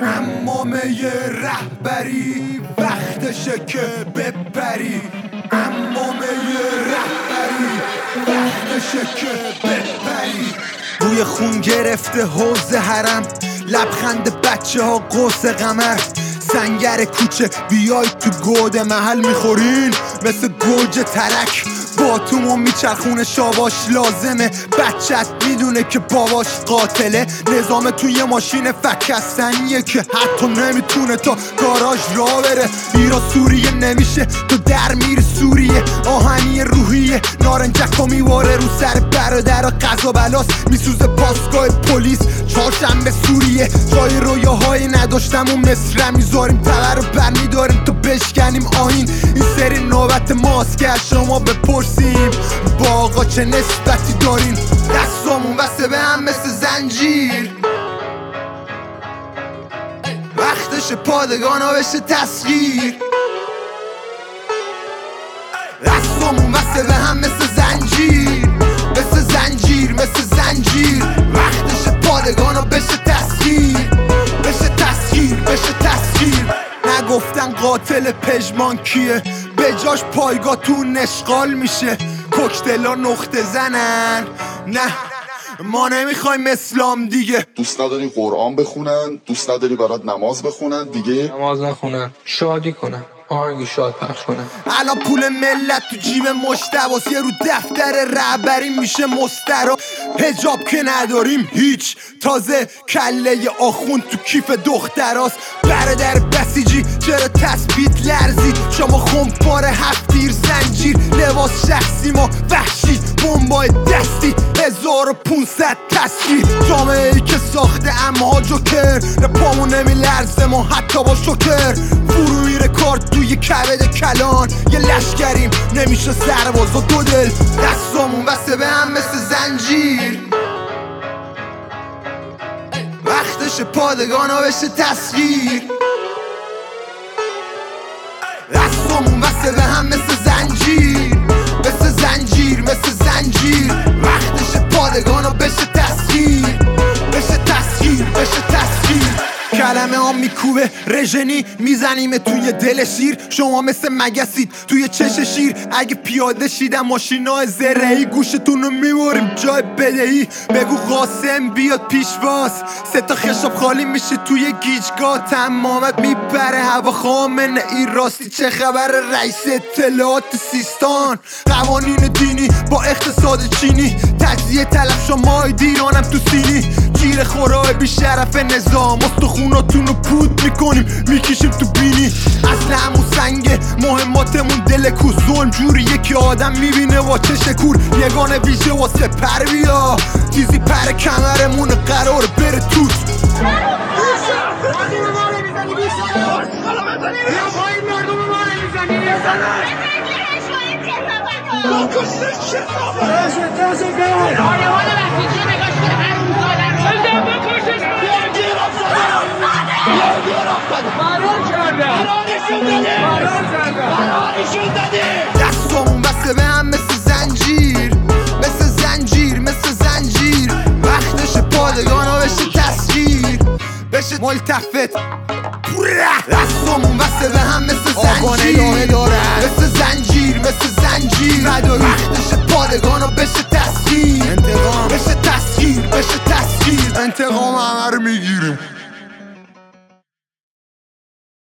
امامه رهبری وقتشه که بپری، امامه رهبری وقتشه که بپری. بوی خون گرفته حوض حرم، لبخند بچه ها قوس قمر، سنگر کوچه بیای تو گود محل میخورین مثل گوجه ترک، باتومو میچرخونه شاباش لازمه، بچت میدونه که باباش قاتله، نظام توی ماشین فکستنیه که حتی نمیتونه تا گاراژ را بره، ایران سوریه نمیشه تو در میری سوریه، آهنی روحیه نارنجکو میواره رو سر برادر قضا بلاس، میسوزه پاسگاه پلیس چهارشنبه سوریه، جای رویاهایی نداشتم و مصر میذاریم تبر رو بر میداریم تا بشکنیم آیین، این سری نوبت ماست که شما بپرسیم با آقا چه نسبتی دارین، دستامون بسته به هم مثل زنجیر، وقتش پادگانا بشه تسخیر، دستامون بسته به هم مثل زنجیر، مثل زنجیر، مثل زنجیر، وقتش پادگانا بشه تسخیر، بشه تسخیر، بشه تسخیر. نگفتن قاتل پژمان کیه، به جاش پایگاه تو نشغال میشه، کوکتلا نقطه زنن، نه ما نمیخوایم اسلام دیگه. دوست نداری قرآن بخونن، دوست نداری برات نماز بخونن دیگه، نماز نخونن، شادی کنن، آهنگ شاد پخش کنن. الان پول ملت تو جیب مشتباس، یه رو دفتر رهبری میشه مسترا، حجاب که نداریم هیچ، تازه کله آخوند تو کیف دختراست، برادر بسیجی چرا تثبیت لرزید، شما خمپار هفتیر زنجیر، لباس شخصی ما وحشی، بمبای دستی 1500 تصویر، جامعه ای که ساخته امها جوکر، پامون نمیلرزه ما حتی با شکر، فرو میره کارت توی کبد کلان، یه لشکریم نمیشه سرباز و دو دل، دستامون بسته به هم مثل زنجیر، وقتش پادگانا بشه تسخیر، دستامون بسته به هم مثل زنجیر، مثل زنجیر، مثل زنجیر، وقتش پادگانا بشه تسخیر، بشه تسخیر، بشه تسخیر. کلمه ها میکوبه رژنی، میزنیم توی دل شیر، شما مثل مگسید توی چش شیر، اگه پیاده شیدم ماشینا زرهی، گوشتون رو میبریم جای بدهی، بگو قاسم بیاد پیشواز، 3 تا خشاب خالی میشه توی گیجگاه، تمامت میبره هوا خامنه ای، راستی چه خبر رئیس اطلاعات سیستان، قوانین دینی با اقتصاد چینی، تجزیه طلب شمای دیرانم تو سینی، گیر خورای بی شرف نظام، استخوناتون رو پود میکنیم میکشیم تو بینی، اصل همون سنگه مهماتمون دل کو، ظلم جوریه که آدم میبینه با چش کور، یگانه ویژه واسه پر بیا، تیزی پر کمرمون قرار بره توت، دستامون بسته به هم مثل زنجیر، مثل زنجیر، مثل زنجیر، وقتش پادگانا بشه تسخیر، بشه ملتفت، دستامون بسته به هم مثل زنجیر، مثل زنجیر، مثل زنجیر، وقتش پادگانا بشه تسخیر، انتقام بشه تسخیر، بشه تسخیر، انتقام همه رو میگیریم.